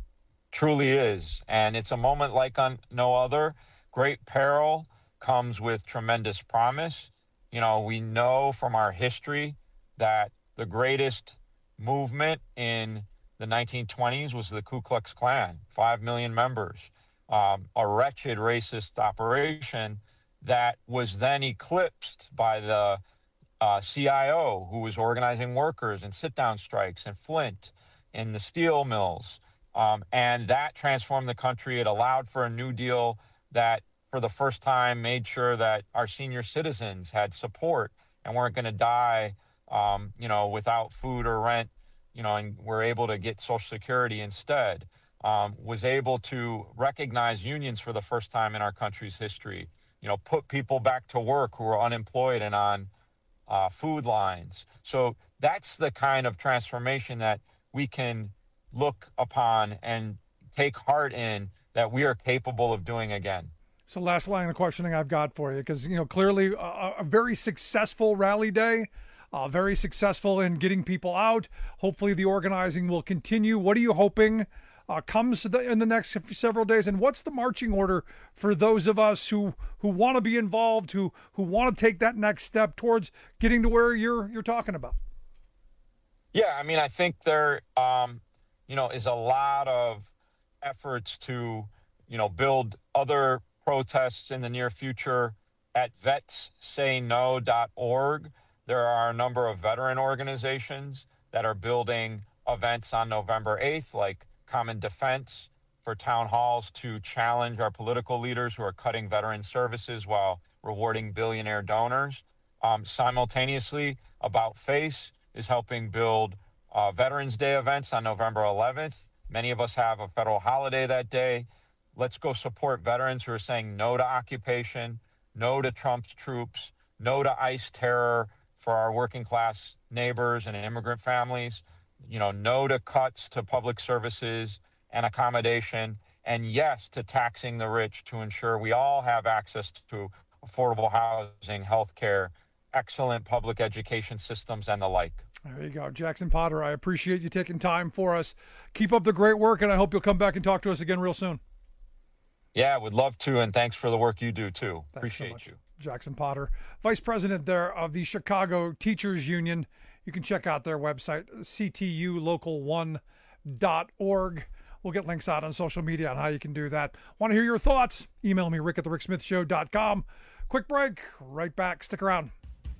Truly is. And it's a moment like on no other. Great peril comes with tremendous promise. You know, we know from our history that the greatest movement in the nineteen twenties was the Ku Klux Klan, five million members, um, a wretched racist operation that was then eclipsed by the uh, C I O, who was organizing workers and sit-down strikes in Flint, in the steel mills. Um, and that transformed the country. It allowed for a New Deal that, for the first time, made sure that our senior citizens had support and weren't going to die, um, you know, without food or rent, you know, and we're able to get Social Security instead. Um, was able to recognize unions for the first time in our country's history, you know, put people back to work who are unemployed and on uh, food lines. So that's the kind of transformation that we can look upon and take heart in, that we are capable of doing again. So last line of questioning I've got for you, because, you know, clearly a, a very successful rally day, uh, very successful in getting people out. Hopefully the organizing will continue. What are you hoping uh, comes to the, in the next several days? And what's the marching order for those of us who, who want to be involved, who, who want to take that next step towards getting to where you're, you're talking about? Yeah, I mean, I think there, um, you know, is a lot of efforts to, you know, build other protests in the near future at vets say no dot org. There are a number of veteran organizations that are building events on November eighth, like Common Defense, for town halls to challenge our political leaders who are cutting veteran services while rewarding billionaire donors. Um, simultaneously, About Face is helping build uh, Veterans Day events on November eleventh Many of us have a federal holiday that day. Let's go support veterans who are saying no to occupation, no to Trump's troops, no to ICE terror for our working class neighbors and immigrant families, you know, no to cuts to public services and accommodation, and yes to taxing the rich to ensure we all have access to affordable housing, health care, excellent public education systems, and the like. There you go. Jackson Potter, I appreciate you taking time for us. Keep up the great work, and I hope you'll come back and talk to us again real soon. Yeah, would love to, and thanks for the work you do, too. Thanks Appreciate so much. you. Jackson Potter, Vice President there of the Chicago Teachers Union. You can check out their website, c t u local one dot org. We'll get links out on social media on how you can do that. Want to hear your thoughts? Email me, rick at the rick smith show dot com. Quick break. Right back. Stick around.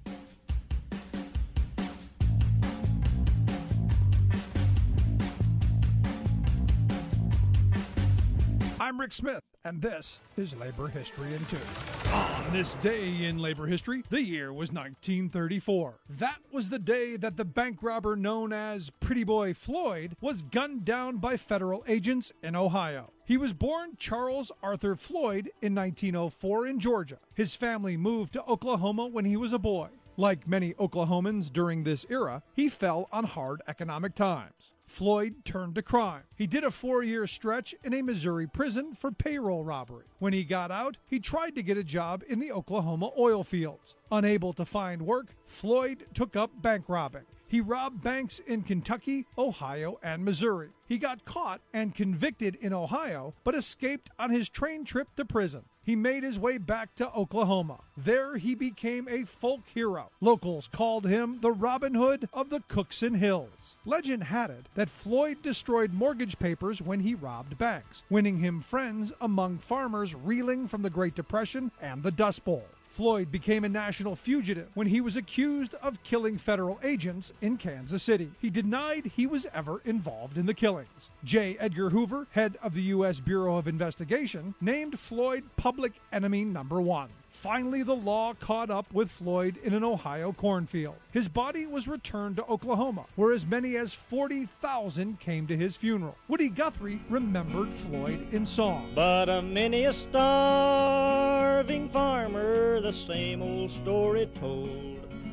I'm Rick Smith, and this is Labor History in Two. On this day in labor history, the year was nineteen thirty-four. That was the day that the bank robber known as Pretty Boy Floyd was gunned down by federal agents in Ohio. He was born Charles Arthur Floyd in nineteen oh four in Georgia. His family moved to Oklahoma when he was a boy. Like many Oklahomans during this era, he fell on hard economic times. Floyd turned to crime. He did a four-year stretch in a Missouri prison for payroll robbery. When he got out, he tried to get a job in the Oklahoma oil fields. Unable to find work, Floyd took up bank robbing. He robbed banks in Kentucky, Ohio, and Missouri. He got caught and convicted in Ohio, but escaped on his train trip to prison. He made his way back to Oklahoma. There he became a folk hero. Locals called him the Robin Hood of the Cookson Hills. Legend had it that Floyd destroyed mortgage papers when he robbed banks, winning him friends among farmers reeling from the Great Depression and the Dust Bowl. Floyd became a national fugitive when he was accused of killing federal agents in Kansas City. He denied he was ever involved in the killings. J. Edgar Hoover, head of the U S Bureau of Investigation, named Floyd public enemy number one. Finally, the law caught up with Floyd in an Ohio cornfield. His body was returned to Oklahoma, where as many as forty thousand came to his funeral. Woody Guthrie remembered Floyd in song. But a many a starving farmer, the same old story told,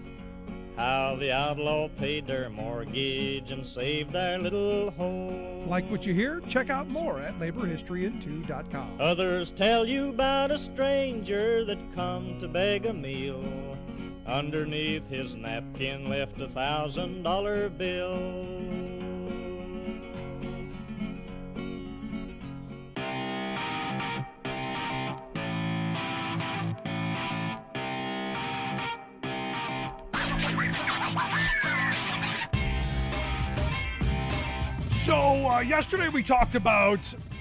how the outlaw paid their mortgage and saved their little home. Like what you hear? Check out more at labor history in two dot com. Others tell you about a stranger that come to beg a meal. Underneath his napkin left a thousand dollar bill. So uh, yesterday we talked about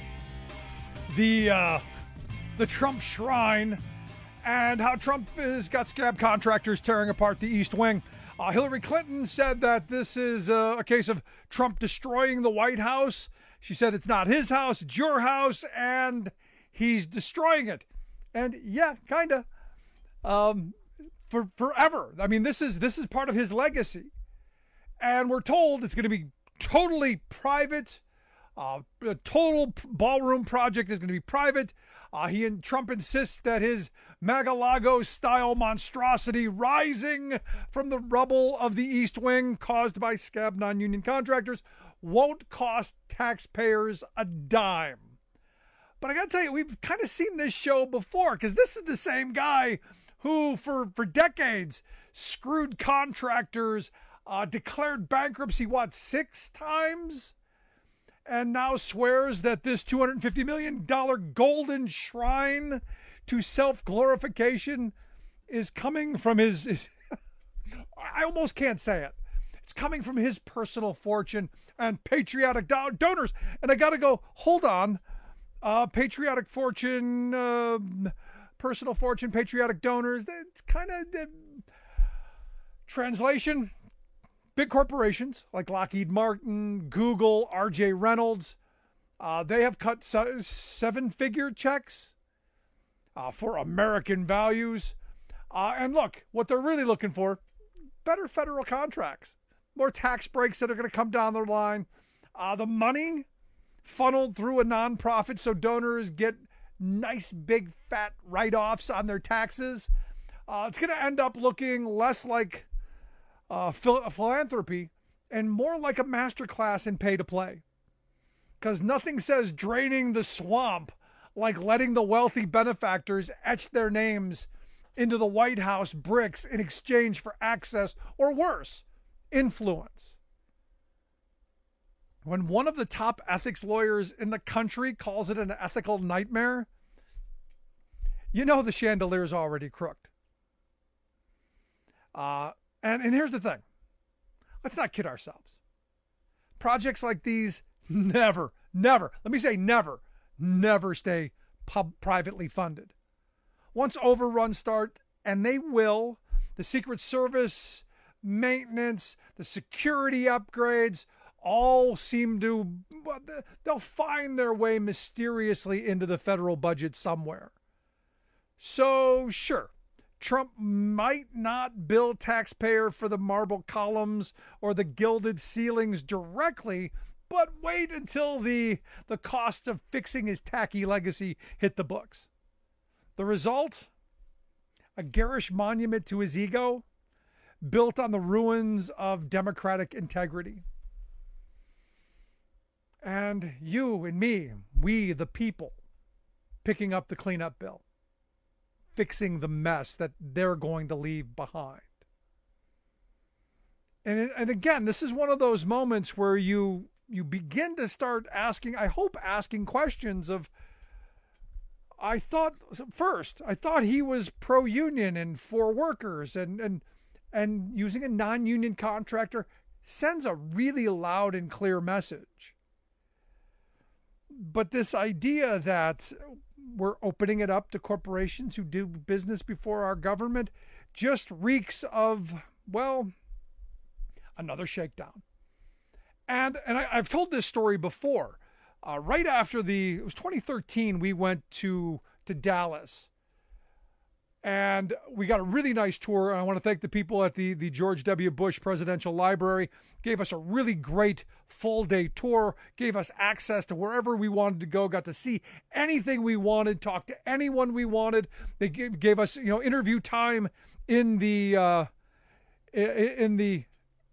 the uh, the Trump shrine and how Trump has got scab contractors tearing apart the East Wing. Uh, Hillary Clinton said that this is uh, a case of Trump destroying the White House. She said it's not his house, it's your house, and he's destroying it. And yeah, kind of. Um, for forever. I mean, this is this is part of his legacy. And we're told it's going to be totally private. Uh, a total ballroom project is going to be private. Uh, he and Trump insists that his Mar-a-Lago-style monstrosity rising from the rubble of the East Wing caused by scab non-union contractors won't cost taxpayers a dime. But I got to tell you, we've kind of seen this show before, because this is the same guy who, for, for decades, screwed contractors, uh, declared bankruptcy, what, six times? And now swears that this two hundred fifty million dollars golden shrine to self-glorification is coming from his, his I almost can't say it. It's coming from his personal fortune and patriotic do- donors. And I got to go, hold on. Uh, patriotic fortune, uh, personal fortune, patriotic donors. It's kind of uh, translation. Big corporations like Lockheed Martin, Google, R J Reynolds, uh, they have cut se- seven-figure checks uh, for American values. Uh, and look, what they're really looking for, better federal contracts, more tax breaks that are going to come down the line. Uh, the money funneled through a nonprofit so donors get nice big fat write-offs on their taxes. Uh, it's going to end up looking less like uh, phil- philanthropy and more like a masterclass in pay-to-play. Because nothing says draining the swamp like letting the wealthy benefactors etch their names into the White House bricks in exchange for access, or worse, influence. When one of the top ethics lawyers in the country calls it an ethical nightmare, you know the chandelier's already crooked. Uh, and, and here's the thing. Let's not kid ourselves. Projects like these never, never, let me say never, never stay pub privately funded. Once overruns start, and they will, the Secret Service maintenance, the security upgrades, all seem to, they'll find their way mysteriously into the federal budget somewhere. So, sure, Trump might not bill taxpayer for the marble columns or the gilded ceilings directly, but wait until the, the costs of fixing his tacky legacy hit the books. The result? A garish monument to his ego, built on the ruins of democratic integrity. And you and me, we the people, picking up the cleanup bill, fixing the mess that they're going to leave behind. And, and again, this is one of those moments where you you begin to start asking, I hope asking questions of, I thought, first, I thought he was pro-union and for workers, and, and, and using a non-union contractor sends a really loud and clear message. But this idea that we're opening it up to corporations who do business before our government just reeks of, well, another shakedown. And and I, I've told this story before. Uh, right after the, it was twenty thirteen, we went to to Dallas. And we got a really nice tour. I want to thank the people at the, the George W. Bush Presidential Library. Gave us a really great full-day tour. Gave us access to wherever we wanted to go. Got to see anything we wanted. Talk to anyone we wanted. They gave, gave us, you know, interview time in the... Uh, in the...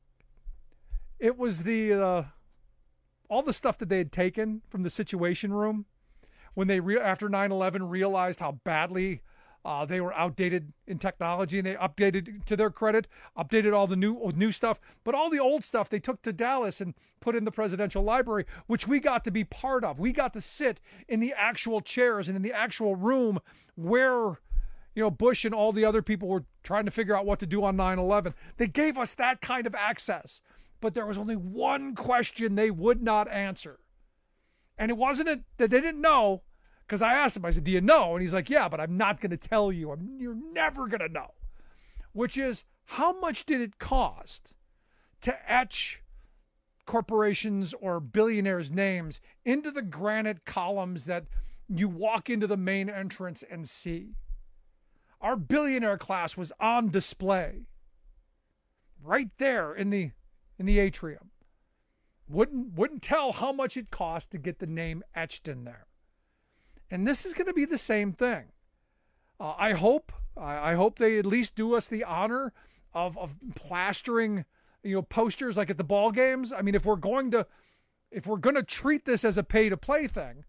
It was the... Uh, all the stuff that they had taken from the Situation Room when they, re- after nine eleven, realized how badly... Uh, they were outdated in technology, and they updated, to their credit, updated all the new new stuff. But all the old stuff they took to Dallas and put in the presidential library, which we got to be part of. We got to sit in the actual chairs and in the actual room where, you know, Bush and all the other people were trying to figure out what to do on nine eleven. They gave us that kind of access. But there was only one question they would not answer. And it wasn't it that they didn't know. Because I asked him, I said, do you know? And he's like, yeah, but I'm not going to tell you. I'm, you're never going to know. Which is, how much did it cost to etch corporations or billionaires' names into the granite columns that you walk into the main entrance and see? Our billionaire class was on display right there in the in the atrium. Wouldn't wouldn't tell how much it cost to get the name etched in there. And this is going to be the same thing. Uh, I hope, I, I hope they at least do us the honor of of plastering, you know, posters like at the ball games. I mean, if we're going to, if we're going to treat this as a pay-to-play thing,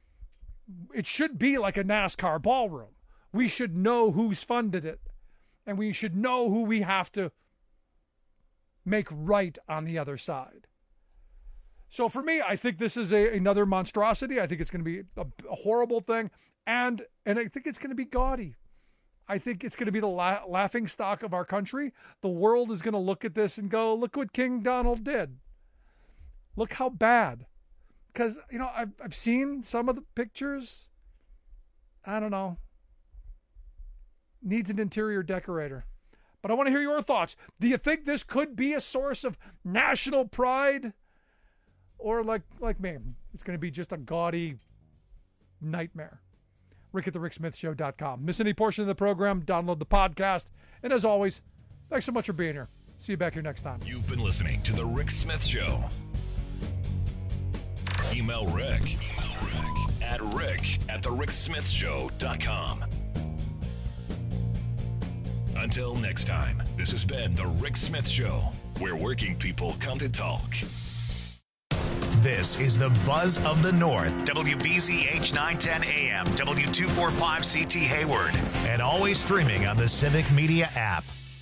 it should be like a NASCAR ballroom. We should know who's funded it, and we should know who we have to make right on the other side. So for me, I think this is a, another monstrosity. I think it's going to be a, a horrible thing. And and I think it's going to be gaudy. I think it's going to be the la- laughing stock of our country. The world is going to look at this and go, look what King Donald did. Look how bad. Because, you know, I've, I've seen some of the pictures. I don't know. Needs an interior decorator. But I want to hear your thoughts. Do you think this could be a source of national pride? Or like like me, it's going to be just a gaudy nightmare. Rick at the Rick Smith Show dot com. Miss any portion of the program, download the podcast. And as always, thanks so much for being here. See you back here next time. You've been listening to The Rick Smith Show. Email Rick, Email Rick at rick at the rick smith show dot com. Until next time, this has been The Rick Smith Show, where working people come to talk. This is the Buzz of the North, W B Z H nine ten A M, W two forty-five C T Hayward, and always streaming on the Civic Media app.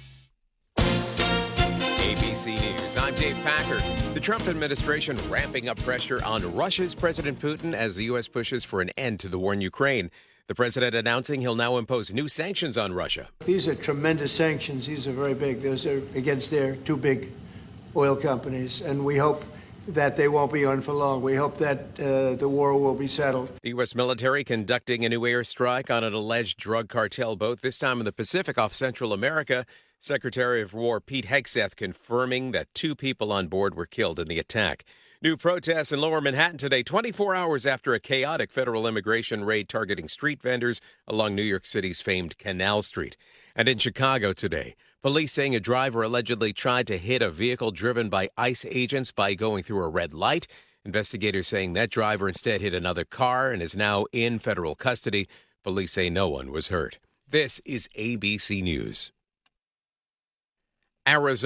A B C News, I'm Dave Packard. The Trump administration ramping up pressure on Russia's President Putin as the U S pushes for an end to the war in Ukraine. The president announcing he'll now impose new sanctions on Russia. These are tremendous sanctions. These are very big. Those are against their two big oil companies, and we hope that they won't be on for long. We hope that uh, the war will be settled. The U S military conducting a new airstrike on an alleged drug cartel boat, this time in the Pacific off Central America. Secretary of War Pete Hegseth confirming that two people on board were killed in the attack. New protests in Lower Manhattan today, twenty-four hours after a chaotic federal immigration raid targeting street vendors along New York City's famed Canal Street. And in Chicago today, police saying a driver allegedly tried to hit a vehicle driven by ICE agents by going through a red light. Investigators saying that driver instead hit another car and is now in federal custody. Police say no one was hurt. This is A B C News. Arizona.